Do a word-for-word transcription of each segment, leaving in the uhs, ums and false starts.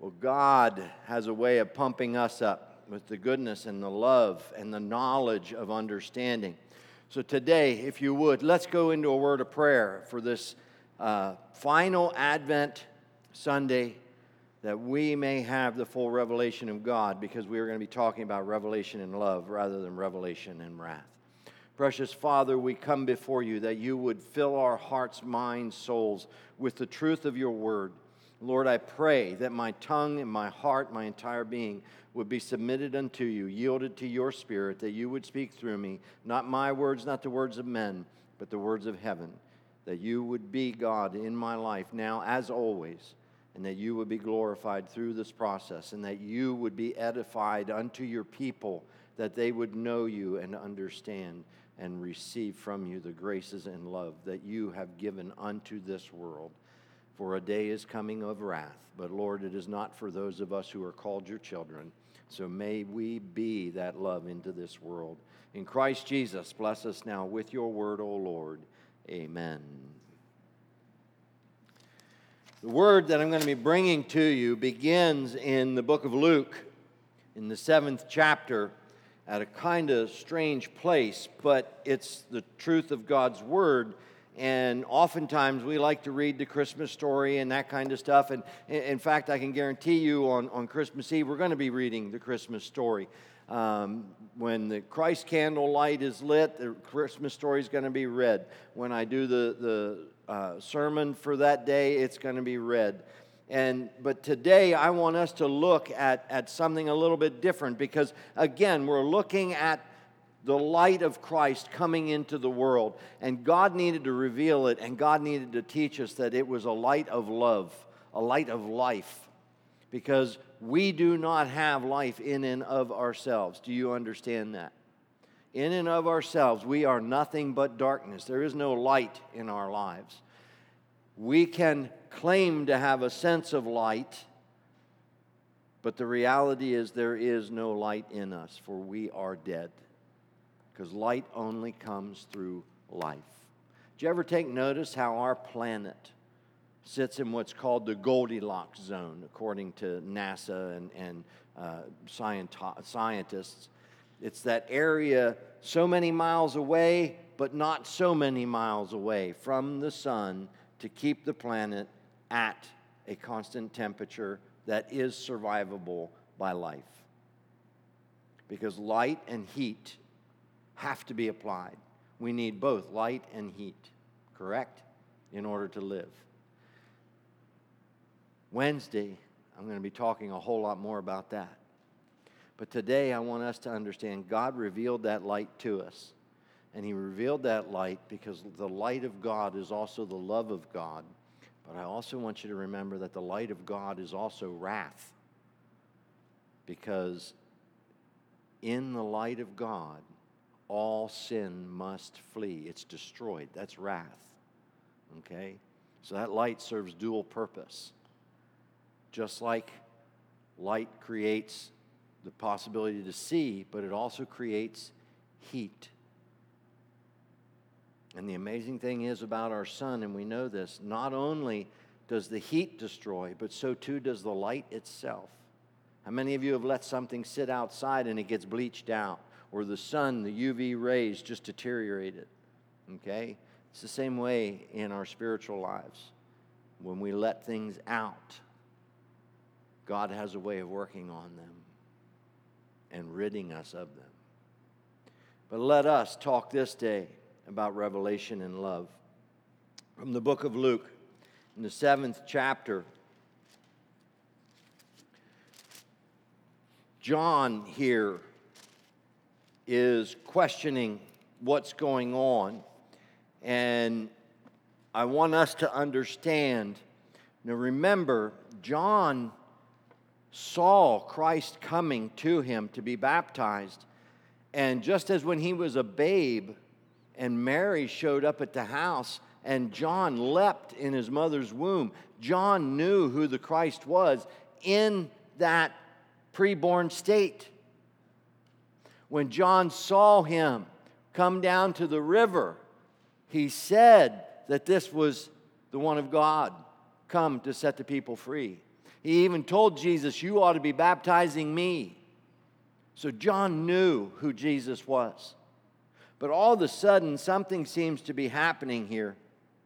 Well, God has a way of pumping us up with the goodness and the love and the knowledge of understanding. So today, if you would, let's go into a word of prayer for this uh, final Advent Sunday, that we may have the full revelation of God, because we are going to be talking about revelation in love rather than revelation in wrath. Precious Father, we come before you that you would fill our hearts, minds, souls with the truth of your word. Lord, I pray that my tongue and my heart, my entire being, would be submitted unto you, yielded to your Spirit, that you would speak through me, not my words, not the words of men, but the words of heaven, that you would be God in my life now as always, and that you would be glorified through this process, and that you would be edified unto your people, that they would know you and understand and receive from you the graces and love that you have given unto this world. For a day is coming of wrath, but Lord, it is not for those of us who are called your children. So may we be that love into this world. In Christ Jesus, bless us now with your word, O Lord. Amen. The word that I'm going to be bringing to you begins in the book of Luke, in the seventh chapter, at a kind of strange place, but it's the truth of God's word. And oftentimes we like to read the Christmas story and that kind of stuff. And in fact, I can guarantee you on, on Christmas Eve, we're going to be reading the Christmas story. Um, when the Christ candle light is lit, the Christmas story is going to be read. When I do the, the uh, sermon for that day, it's going to be read. And but today I want us to look at, at something a little bit different, because again, we're looking at the light of Christ coming into the world. And God needed to reveal it, and God needed to teach us that it was a light of love, a light of life. Because we do not have life in and of ourselves. Do you understand that? In and of ourselves, we are nothing but darkness. There is no light in our lives. We can claim to have a sense of light, but the reality is there is no light in us, for we are dead. Because light only comes through life. Did you ever take notice how our planet sits in what's called the Goldilocks zone, according to NASA and, and uh, scient- scientists? It's that area so many miles away, but not so many miles away from the sun, to keep the planet at a constant temperature that is survivable by life. Because light and heat have to be applied. We need both light and heat, correct? In order to live. Wednesday, I'm going to be talking a whole lot more about that. But today, I want us to understand God revealed that light to us. And He revealed that light because the light of God is also the love of God. But I also want you to remember that the light of God is also wrath. Because in the light of God, all sin must flee. It's destroyed. That's wrath. Okay? So that light serves dual purpose. Just like light creates the possibility to see, but it also creates heat. And the amazing thing is about our sun, and we know this, not only does the heat destroy, but so too does the light itself. How many of you have let something sit outside and it gets bleached out? Or the sun, the U V rays just deteriorate it? Okay? It's the same way in our spiritual lives. When we let things out, God has a way of working on them and ridding us of them. But let us talk this day about revelation and love. From the book of Luke, in the seventh chapter, John here is questioning what's going on. And I want us to understand. Now remember, John saw Christ coming to him to be baptized. And just as when he was a babe and Mary showed up at the house and John leapt in his mother's womb, John knew who the Christ was in that preborn state. When John saw him come down to the river, he said that this was the one of God come to set the people free. He even told Jesus, you ought to be baptizing me. So John knew who Jesus was. But all of a sudden, something seems to be happening here.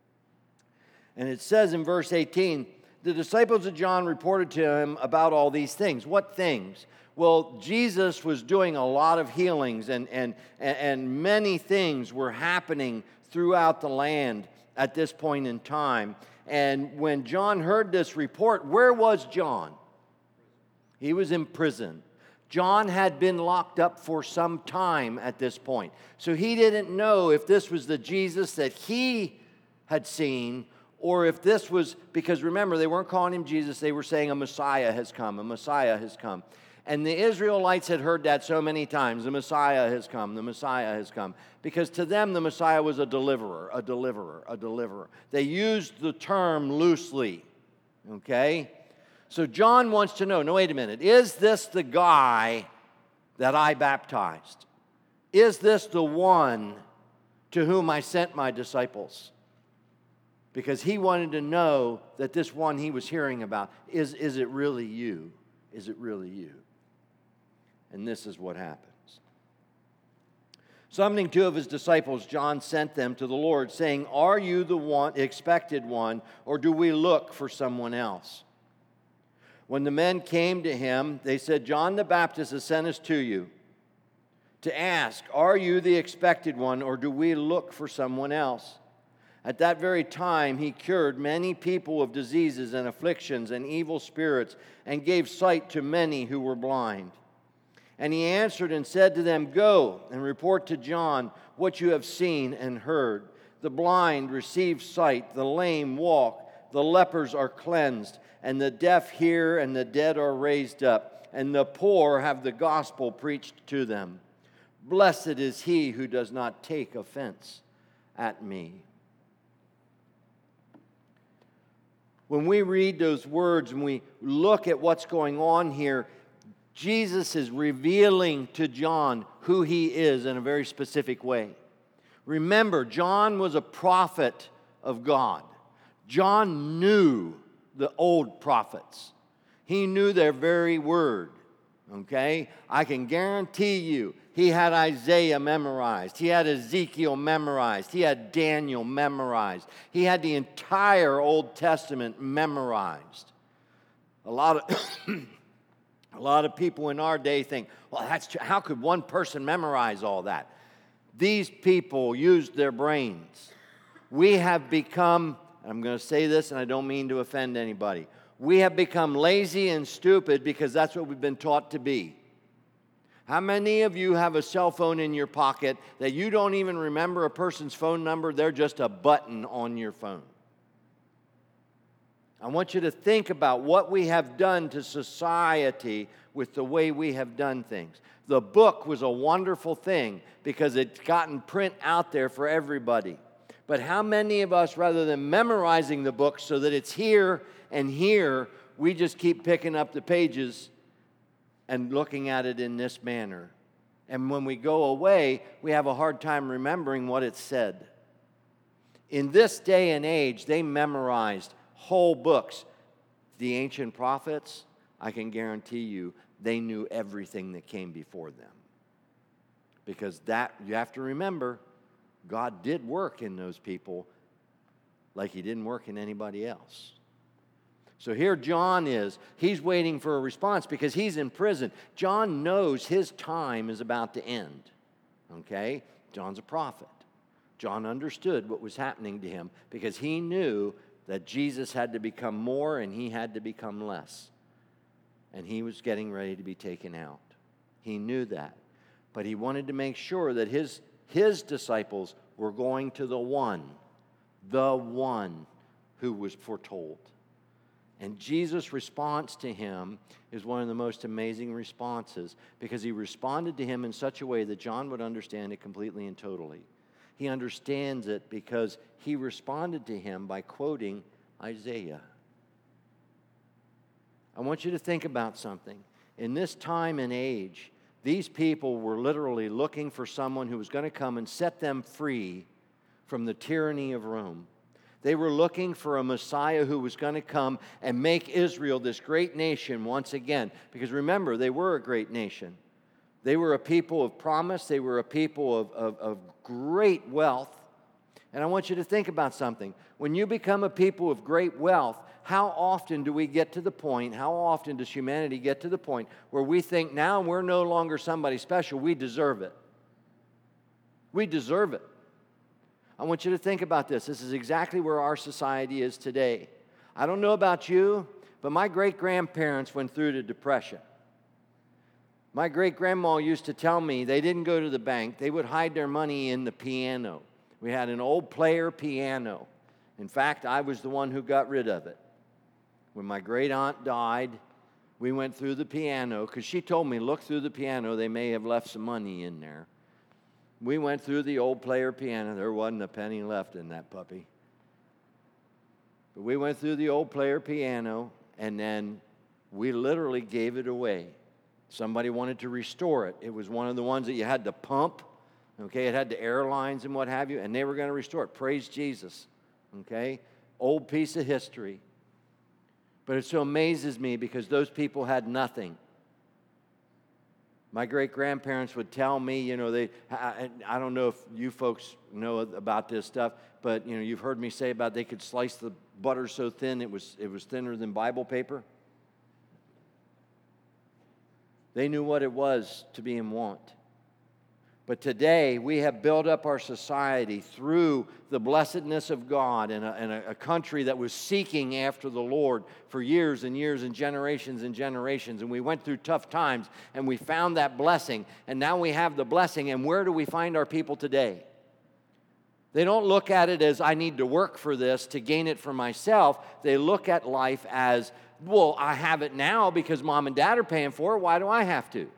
And it says in verse eighteen, the disciples of John reported to him about all these things. What things? Well, Jesus was doing a lot of healings, and, and, and many things were happening throughout the land at this point in time. And when John heard this report, where was John? He was in prison. John had been locked up for some time at this point. So he didn't know if this was the Jesus that he had seen, or if this was, because remember, they weren't calling him Jesus, they were saying a Messiah has come, a Messiah has come. And the Israelites had heard that so many times, the Messiah has come, the Messiah has come. Because to them, the Messiah was a deliverer, a deliverer, a deliverer. They used the term loosely, okay? So John wants to know, no, wait a minute, is this the guy that I baptized? Is this the one to whom I sent my disciples? Because he wanted to know that this one he was hearing about, is, is it really you? Is it really you? And this is what happens. Summoning two of his disciples, John sent them to the Lord, saying, are you the one, expected one, or do we look for someone else? When the men came to him, they said, John the Baptist has sent us to you to ask, are you the expected one, or do we look for someone else? At that very time, he cured many people of diseases and afflictions and evil spirits, and gave sight to many who were blind. And he answered and said to them, go and report to John what you have seen and heard. The blind receive sight, the lame walk, the lepers are cleansed, and the deaf hear, and the dead are raised up, and the poor have the gospel preached to them. Blessed is he who does not take offense at me. When we read those words and we look at what's going on here, Jesus is revealing to John who he is in a very specific way. Remember, John was a prophet of God. John knew the old prophets. He knew their very word, okay? I can guarantee you, he had Isaiah memorized. He had Ezekiel memorized. He had Daniel memorized. He had the entire Old Testament memorized. A lot of... A lot of people in our day think, well, that's how could one person memorize all that? These people used their brains. We have become, I'm going to say this and I don't mean to offend anybody, we have become lazy and stupid because that's what we've been taught to be. How many of you have a cell phone in your pocket that you don't even remember a person's phone number? They're just a button on your phone. I want you to think about what we have done to society with the way we have done things. The book was a wonderful thing because it's gotten print out there for everybody. But how many of us, rather than memorizing the book so that it's here and here, we just keep picking up the pages and looking at it in this manner? And when we go away, we have a hard time remembering what it said. In this day and age, they memorized whole books. The ancient prophets, I can guarantee you, they knew everything that came before them. Because that, you have to remember, God did work in those people like he didn't work in anybody else. So here John is, he's waiting for a response because he's in prison. John knows his time is about to end. Okay? John's a prophet. John understood what was happening to him because he knew that Jesus had to become more and he had to become less. And he was getting ready to be taken out. He knew that. But he wanted to make sure that his, his disciples were going to the one, the one who was foretold. And Jesus' response to him is one of the most amazing responses because he responded to him in such a way that John would understand it completely and totally. He understands it because he responded to him by quoting Isaiah. I want you to think about something. In this time and age, these people were literally looking for someone who was going to come and set them free from the tyranny of Rome. They were looking for a Messiah who was going to come and make Israel this great nation once again. Because remember, they were a great nation. They were a people of promise. They were a people of, of, of great wealth. And I want you to think about something. When you become a people of great wealth, how often do we get to the point, how often does humanity get to the point where we think now we're no longer somebody special, we deserve it. We deserve it. I want you to think about this. This is exactly where our society is today. I don't know about you, but my great-grandparents went through the Depression. My great-grandma used to tell me they didn't go to the bank. They would hide their money in the piano. We had an old player piano. In fact, I was the one who got rid of it. When my great-aunt died, we went through the piano because she told me, look through the piano. They may have left some money in there. We went through the old player piano. There wasn't a penny left in that puppy. But we went through the old player piano, and then we literally gave it away. Somebody wanted to restore it. It was one of the ones that you had to pump. Okay, it had the airlines and what have you, and they were going to restore it. Praise Jesus. Okay, old piece of history. But it so amazes me because those people had nothing. My great-grandparents would tell me, you know, they, I, I don't know if you folks know about this stuff, but, you know, you've heard me say about they could slice the butter so thin it was, it was thinner than Bible paper. They knew what it was to be in want. But today, we have built up our society through the blessedness of God in a, in a country that was seeking after the Lord for years and years and generations and generations. And we went through tough times, and we found that blessing. And now we have the blessing, and where do we find our people today? They don't look at it as, I need to work for this to gain it for myself. They look at life as, well, I have it now because mom and dad are paying for it. Why do I have to?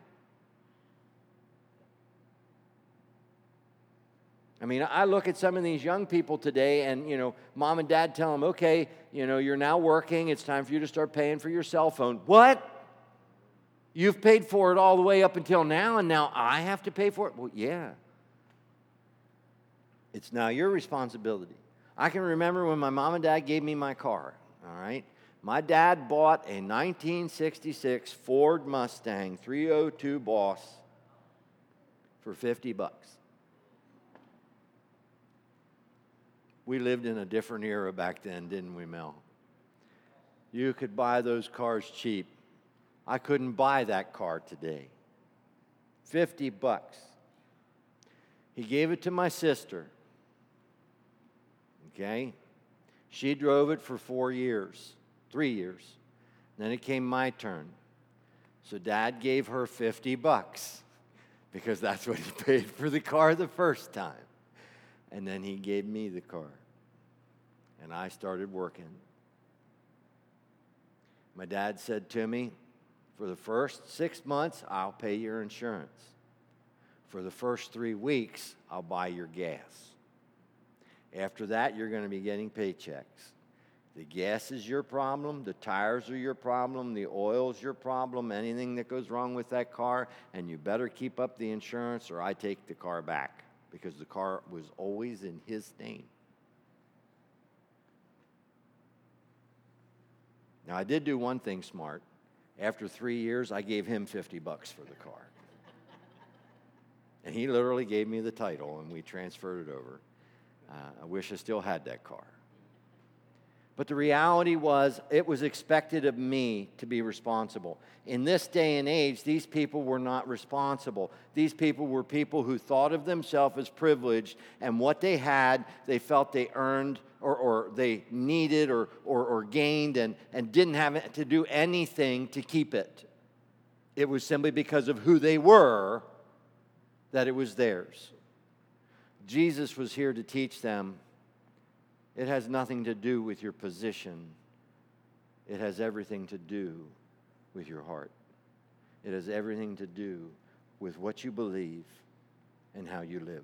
I mean, I look at some of these young people today and, you know, mom and dad tell them, okay, you know, you're now working. It's time for you to start paying for your cell phone. What? You've paid for it all the way up until now, and now I have to pay for it? Well, yeah. It's now your responsibility. I can remember when my mom and dad gave me my car, all right? My dad bought a nineteen sixty-six Ford Mustang three oh two Boss for fifty bucks. We lived in a different era back then, didn't we, Mel? You could buy those cars cheap. I couldn't buy that car today. fifty bucks. He gave it to my sister. Okay? She drove it for four years, three years. Then it came my turn. So Dad gave her fifty bucks because that's what he paid for the car the first time. And then he gave me the car. And I started working. My dad said to me, for the first six months, I'll pay your insurance. For the first three weeks, I'll buy your gas. After that, you're going to be getting paychecks. The gas is your problem. The tires are your problem. The oil's your problem. Anything that goes wrong with that car, and you better keep up the insurance or I take the car back. Because the car was always in his name. Now, I did do one thing smart. After three years, I gave him fifty bucks for the car. And he literally gave me the title, and we transferred it over. Uh, I wish I still had that car. But the reality was, it was expected of me to be responsible. In this day and age, these people were not responsible. These people were people who thought of themselves as privileged, and what they had, they felt they earned or, or they needed or, or, or gained and, and didn't have to do anything to keep it. It was simply because of who they were that it was theirs. Jesus was here to teach them it has nothing to do with your position. It has everything to do with your heart. It has everything to do with what you believe and how you live.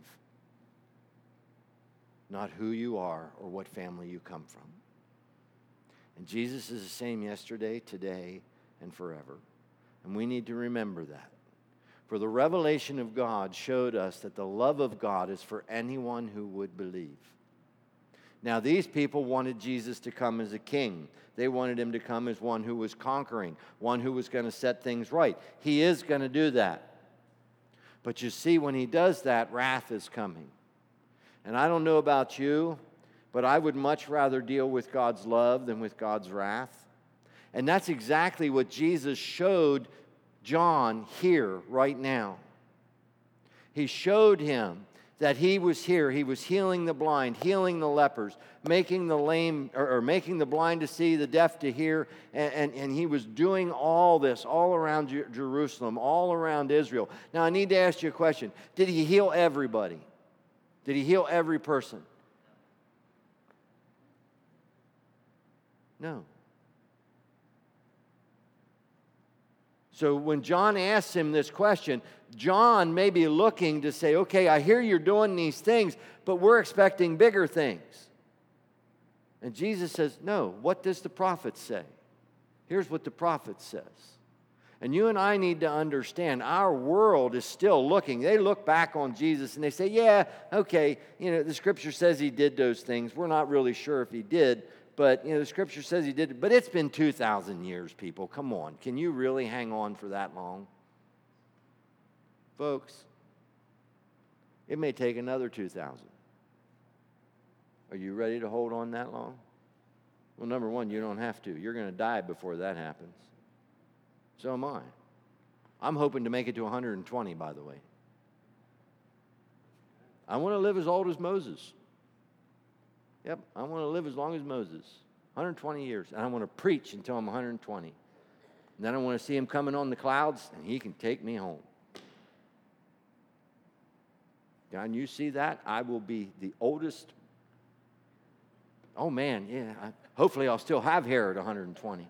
Not who you are or what family you come from. And Jesus is the same yesterday, today, and forever. And we need to remember that. For the revelation of God showed us that the love of God is for anyone who would believe. Now, these people wanted Jesus to come as a king. They wanted him to come as one who was conquering, one who was going to set things right. He is going to do that. But you see, when he does that, wrath is coming. And I don't know about you, but I would much rather deal with God's love than with God's wrath. And that's exactly what Jesus showed John here right now. He showed him that he was here. He was healing the blind, healing the lepers, making the lame, or, or making the blind to see, the deaf to hear, and, and, and he was doing all this all around Jer- Jerusalem, all around Israel. Now, I need to ask you a question. Did he heal everybody? Did he heal every person? No. So when John asks him this question, John may be looking to say, okay, I hear you're doing these things, but we're expecting bigger things. And Jesus says, no, what does the prophet say? Here's what the prophet says. And you and I need to understand our world is still looking. They look back on Jesus and they say, yeah, okay, you know, the scripture says he did those things. We're not really sure if he did, but you know, the scripture says he did. But it's been two thousand years, people. Come on. Can you really hang on for that long? Folks, it may take another two thousand. Are you ready to hold on that long? Well, number one, you don't have to. You're going to die before that happens. So am I. I'm hoping to make it to one hundred twenty, by the way. I want to live as old as Moses. Yep, I want to live as long as Moses. one hundred twenty years. And I want to preach until I'm one hundred twenty. And then I want to see him coming on the clouds, and he can take me home. God, you see that? I will be the oldest. Oh, man, yeah. I, hopefully I'll still have hair at one hundred twenty.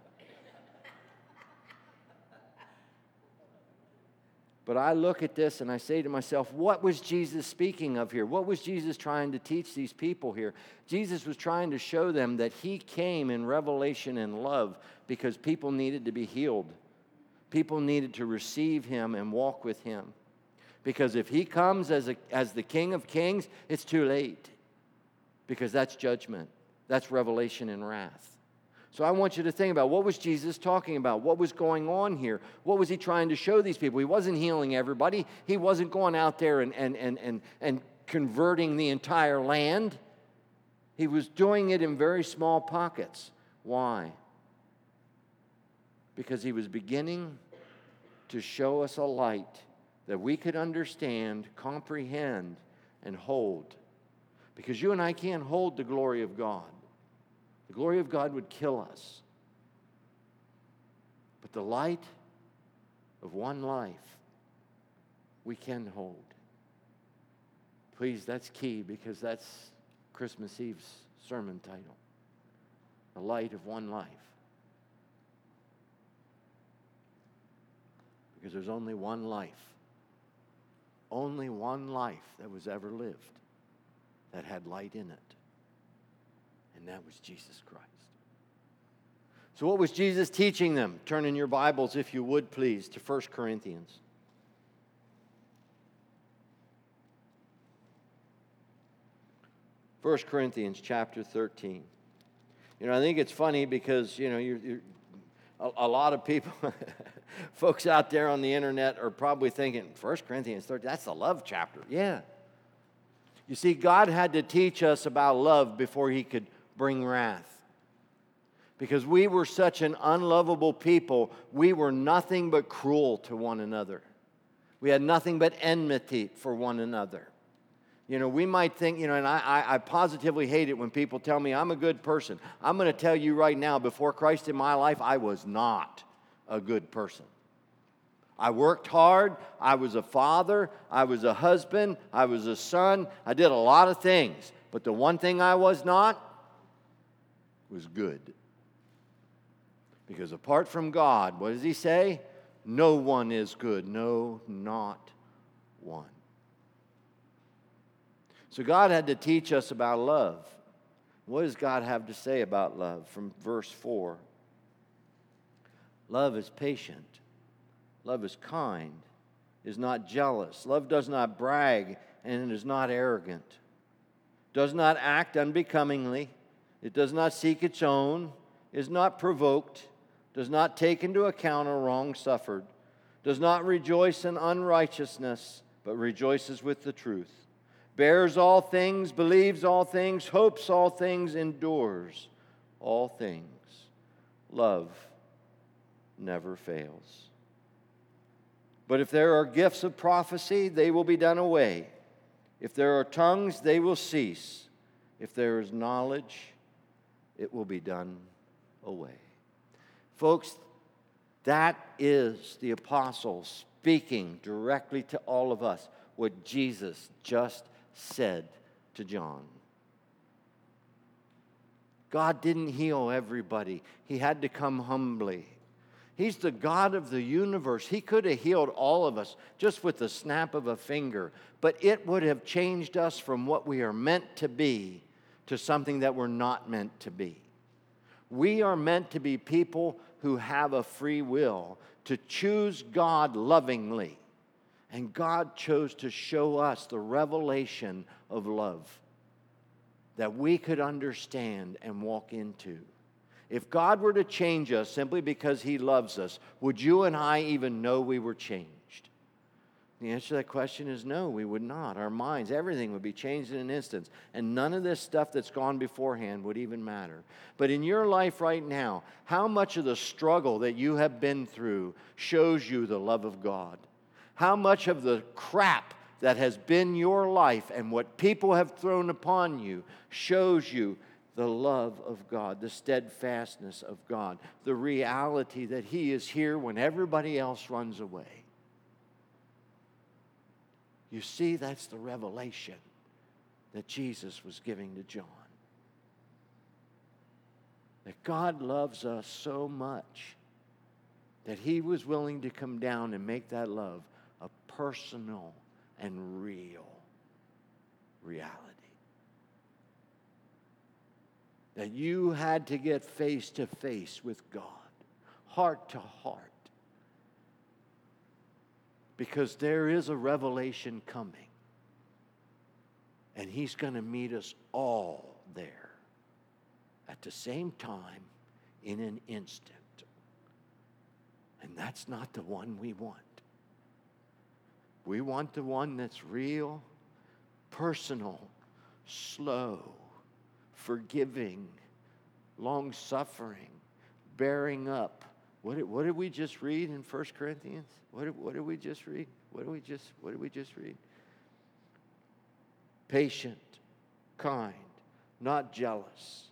But I look at this and I say to myself, what was Jesus speaking of here? What was Jesus trying to teach these people here? Jesus was trying to show them that he came in revelation and love because people needed to be healed. People needed to receive him and walk with him. Because if he comes as, a, as the King of Kings, it's too late. Because that's judgment. That's revelation and wrath. So I want you to think about, what was Jesus talking about? What was going on here? What was he trying to show these people? He wasn't healing everybody. He wasn't going out there and, and, and, and, and converting the entire land. He was doing it in very small pockets. Why? Because he was beginning to show us a light that we could understand, comprehend, and hold. Because you and I can't hold the glory of God. The glory of God would kill us. But the light of one life we can hold. Please, that's key, because that's Christmas Eve's sermon title. The light of one life. Because there's only one life. Only one life that was ever lived that had light in it. And that was Jesus Christ. So what was Jesus teaching them? Turn in your Bibles, if you would, please, to First Corinthians. First Corinthians chapter thirteen. You know, I think it's funny because, you know, you're, you're a, a lot of people, folks out there on the internet are probably thinking, First Corinthians thirteen, that's the love chapter. Yeah. You see, God had to teach us about love before he could bring wrath. Because we were such an unlovable people, we were nothing but cruel to one another. We had nothing but enmity for one another. You know, we might think, you know, and I, I, I positively hate it when people tell me I'm a good person. I'm going to tell you right now, before Christ in my life, I was not a good person. I worked hard. I was a father. I was a husband. I was a son. I did a lot of things. But the one thing I was not was good. Because apart from God, what does he say? No one is good. No, not one. So God had to teach us about love. What does God have to say about love? From verse four. Love is patient. Love is kind, is not jealous. Love does not brag, and it is not arrogant. does not act unbecomingly, it does not seek its own, is not provoked, does not take into account a wrong suffered, does not rejoice in unrighteousness, but rejoices with the truth, bears all things, believes all things, hopes all things, endures all things. Love never fails. But if there are gifts of prophecy, they will be done away. If there are tongues, they will cease. If there is knowledge, it will be done away. Folks, that is the apostle speaking directly to all of us what Jesus just said to John. God didn't heal everybody. He had to come humbly. He's the God of the universe. He could have healed all of us just with the snap of a finger, but it would have changed us from what we are meant to be to something that we're not meant to be. We are meant to be people who have a free will to choose God lovingly. And God chose to show us the revelation of love that we could understand and walk into. If God were to change us simply because He loves us, would you and I even know we were changed? The answer to that question is no, we would not. Our minds, everything would be changed in an instant. And none of this stuff that's gone beforehand would even matter. But in your life right now, how much of the struggle that you have been through shows you the love of God? How much of the crap that has been your life and what people have thrown upon you shows you the love of God, the steadfastness of God, the reality that He is here when everybody else runs away? You see, that's the revelation that Jesus was giving to John. That God loves us so much that He was willing to come down and make that love a personal and real reality. That you had to get face to face with God, heart to heart. Because there is a revelation coming. And He's going to meet us all there at the same time in an instant. And that's not the one we want. We want the one that's real, personal, slow, forgiving, long-suffering, bearing up. What did, what did we just read in First Corinthians? What did, what did we just read? What did we just, what did we just read? Patient, kind, not jealous,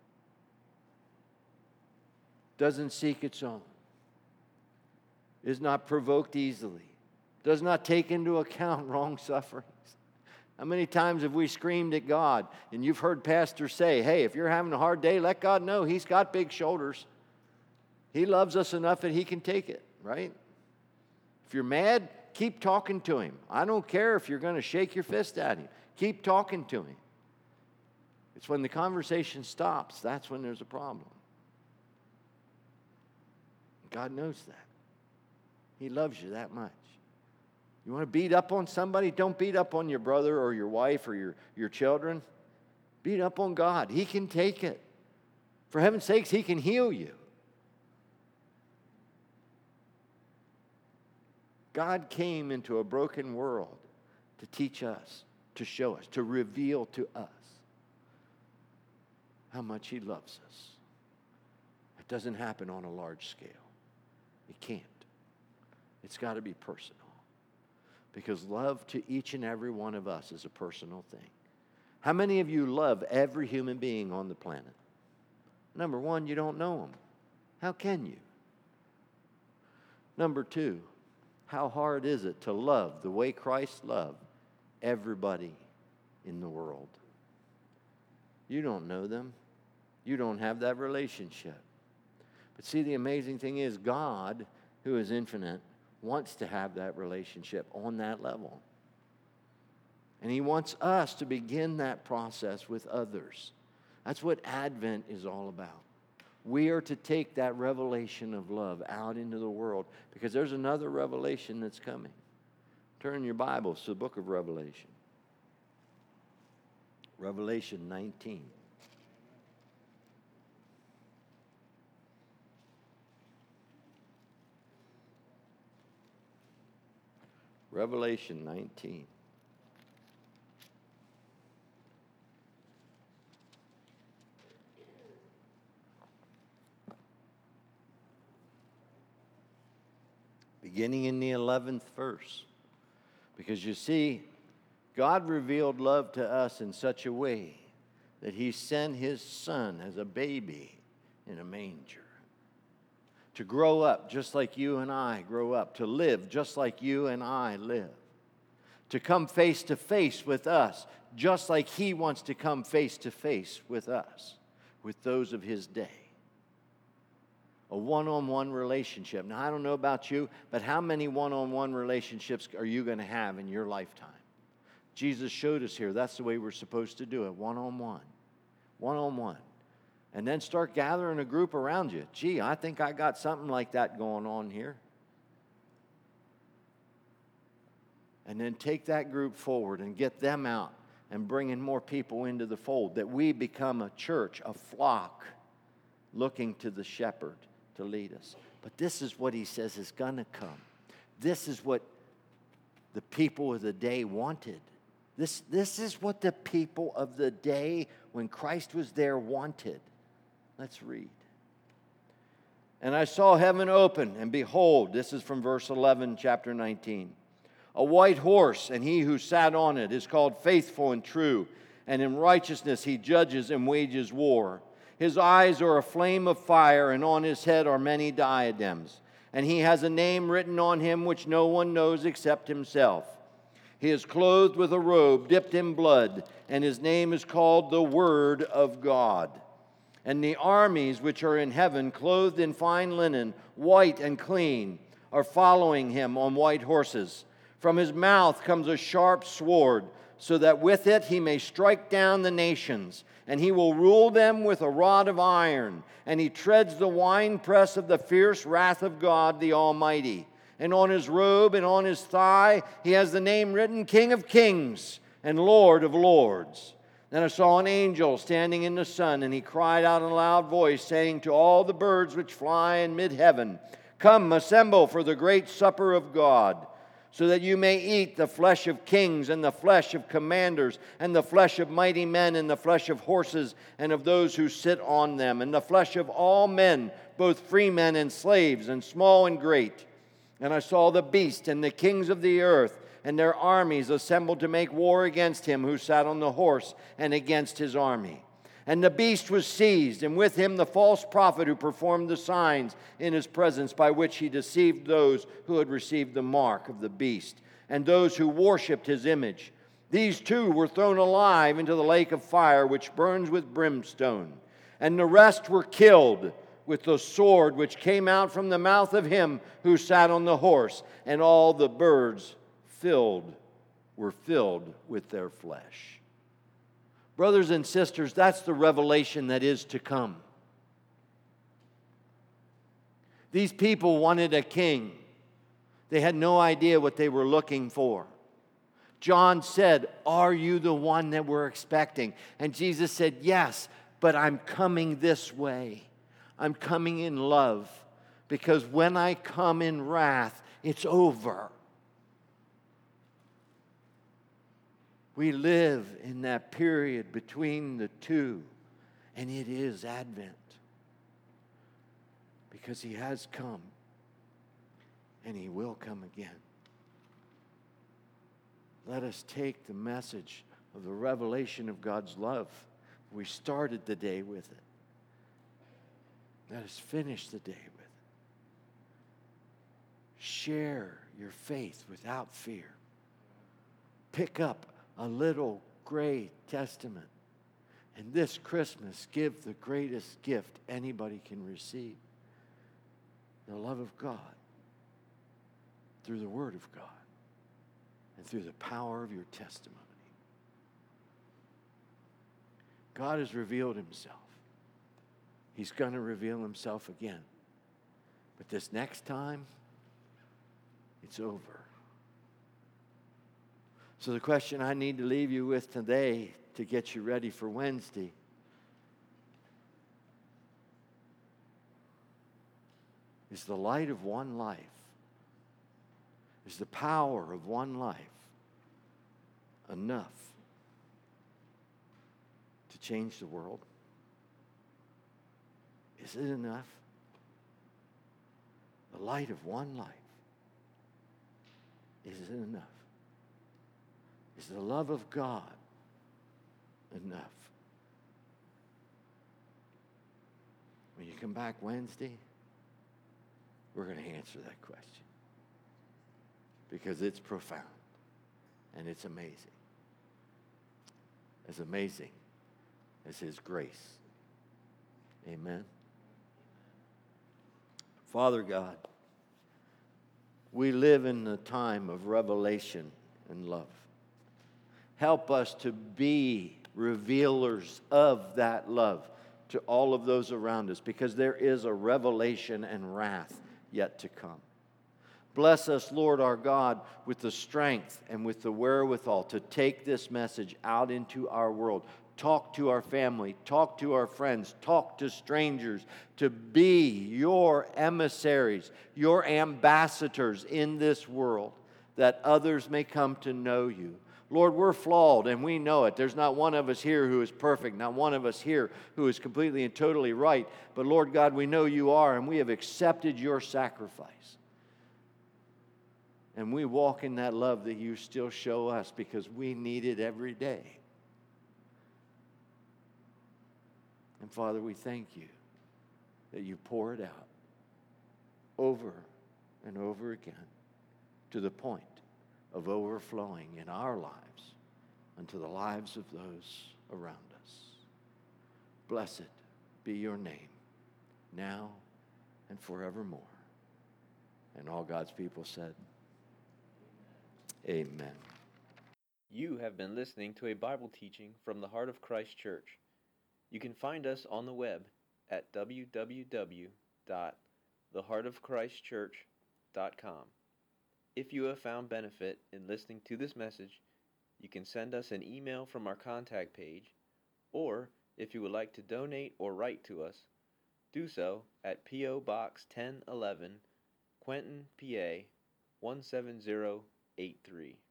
doesn't seek its own, is not provoked easily, does not take into account wrong sufferings. How many times have we screamed at God? And you've heard pastors say, hey, if you're having a hard day, let God know He's got big shoulders. He loves us enough that He can take it, right? If you're mad, keep talking to Him. I don't care if you're going to shake your fist at Him. Keep talking to Him. It's when the conversation stops, that's when there's a problem. God knows that. He loves you that much. You want to beat up on somebody? Don't beat up on your brother or your wife or your, your children. Beat up on God. He can take it. For heaven's sakes, He can heal you. God came into a broken world to teach us, to show us, to reveal to us how much He loves us. It doesn't happen on a large scale. It can't. It's got to be personal. Because love to each and every one of us is a personal thing. How many of you love every human being on the planet? Number one, you don't know them. How can you? Number two, how hard is it to love the way Christ loved everybody in the world? You don't know them. You don't have that relationship. But see, the amazing thing is God, who is infinite, wants to have that relationship on that level. And He wants us to begin that process with others. That's what Advent is all about. We are to take that revelation of love out into the world because there's another revelation that's coming. Turn your Bibles to the book of Revelation. Revelation nineteen. Revelation nineteen. Beginning in the eleventh verse. Because you see, God revealed love to us in such a way that he sent his son as a baby in a manger to grow up just like you and I grow up, to live just like you and I live, to come face to face with us just like he wants to come face to face with us, with those of his day. A one-on-one relationship. Now, I don't know about you, but how many one-on-one relationships are you going to have in your lifetime? Jesus showed us here that's the way we're supposed to do it, one-on-one. One-on-one. And then start gathering a group around you. Gee, I think I got something like that going on here. And then take that group forward and get them out and bring in more people into the fold, that we become a church, a flock, looking to the shepherd to lead us. But this is what he says is going to come. This is what the people of the day wanted. This, this is what the people of the day when Christ was there wanted. Let's read. And I saw heaven open, and behold, this is from verse eleven, chapter nineteen. A white horse, and he who sat on it is called Faithful and True, and in righteousness he judges and wages war. His eyes are a flame of fire, and on his head are many diadems. And he has a name written on him which no one knows except himself. He is clothed with a robe dipped in blood, and his name is called the Word of God. And the armies which are in heaven, clothed in fine linen, white and clean, are following him on white horses. From his mouth comes a sharp sword, so that with it he may strike down the nations. And he will rule them with a rod of iron. And he treads the winepress of the fierce wrath of God the Almighty. And on his robe and on his thigh he has the name written, King of Kings and Lord of Lords. Then I saw an angel standing in the sun, and he cried out in a loud voice, saying to all the birds which fly in mid-heaven, Come, assemble for the great supper of God, so that you may eat the flesh of kings, and the flesh of commanders, and the flesh of mighty men, and the flesh of horses, and of those who sit on them, and the flesh of all men, both free men and slaves, and small and great. And I saw the beast and the kings of the earth, and their armies assembled to make war against him who sat on the horse, and against his army. And the beast was seized, and with him the false prophet who performed the signs in his presence, by which he deceived those who had received the mark of the beast, and those who worshipped his image. These two were thrown alive into the lake of fire, which burns with brimstone. And the rest were killed with the sword which came out from the mouth of him who sat on the horse, and all the birds filled were filled with their flesh. Brothers and sisters, that's the revelation that is to come. These people wanted a king. They had no idea what they were looking for. John said, Are you the one that we're expecting? And Jesus said, Yes, but I'm coming this way. I'm coming in love, because when I come in wrath, it's over. We live in that period between the two, and it is Advent, because he has come, and he will come again. Let us take the message of the revelation of God's love. We started the day with it. Let us finish the day with it. Share your faith without fear. Pick up a little gray testament, and this Christmas give the greatest gift anybody can receive, the love of God, through the Word of God and through the power of your testimony. God has revealed himself. He's going to reveal himself again. But this next time, it's over. So the question I need to leave you with today to get you ready for Wednesday. Is the light of one life, is the power of one life enough to change the world? Is it enough? The light of one life. Is it enough? Is the love of God enough? When you come back Wednesday, we're going to answer that question. Because it's profound and it's amazing. As amazing as His grace. Amen. Father God, we live in a time of revelation and love. Help us to be revealers of that love to all of those around us, because there is a revelation and wrath yet to come. Bless us, Lord our God, with the strength and with the wherewithal to take this message out into our world. Talk to our family, talk to our friends, talk to strangers, to be your emissaries, your ambassadors in this world, that others may come to know you. Lord, we're flawed and we know it. There's not one of us here who is perfect, not one of us here who is completely and totally right. But Lord God, we know you are, and we have accepted your sacrifice. And we walk in that love that you still show us, because we need it every day. And Father, we thank you that you pour it out over and over again to the point of overflowing in our lives unto the lives of those around us. Blessed be your name, now and forevermore. And all God's people said, amen. You have been listening to a Bible teaching from the Heart of Christ Church. You can find us on the web at w w w dot the heart of christ church dot com. If you have found benefit in listening to this message, you can send us an email from our contact page, or if you would like to donate or write to us, do so at P O Box ten eleven, Quentin, P A one seven zero eight three.